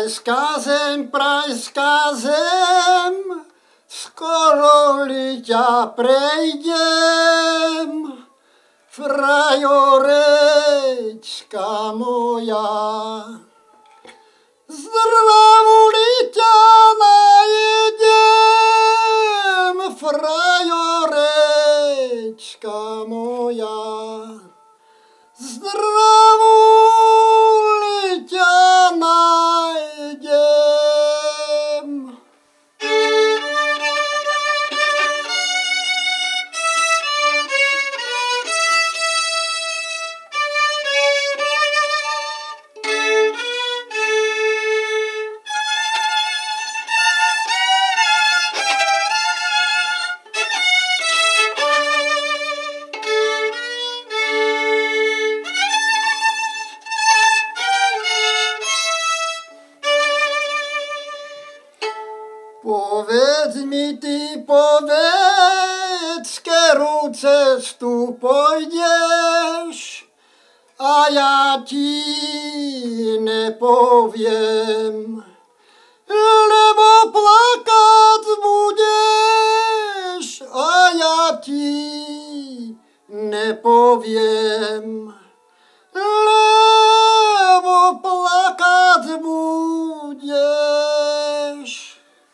Prajská zem, skoro li ťa prejdem, frajorečka moja. Zdravú li ťa najedem, frajorečka moja. Zdravú li ťa najedem. Povedz mi ty, povedz, ktorú cestu pôjdeš, a ja ti nepoviem, lebo plakať budeš, a ja ti nepoviem, lebo plakať budeš.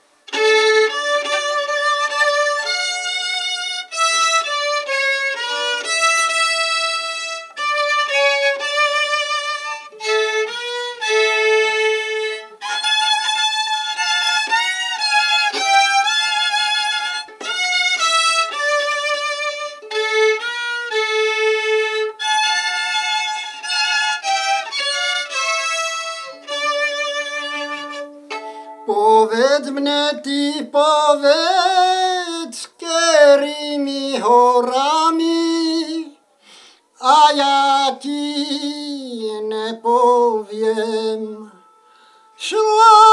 Povedz mne ty, povedz, ktorými horami, a ja ti nepoviem. Šla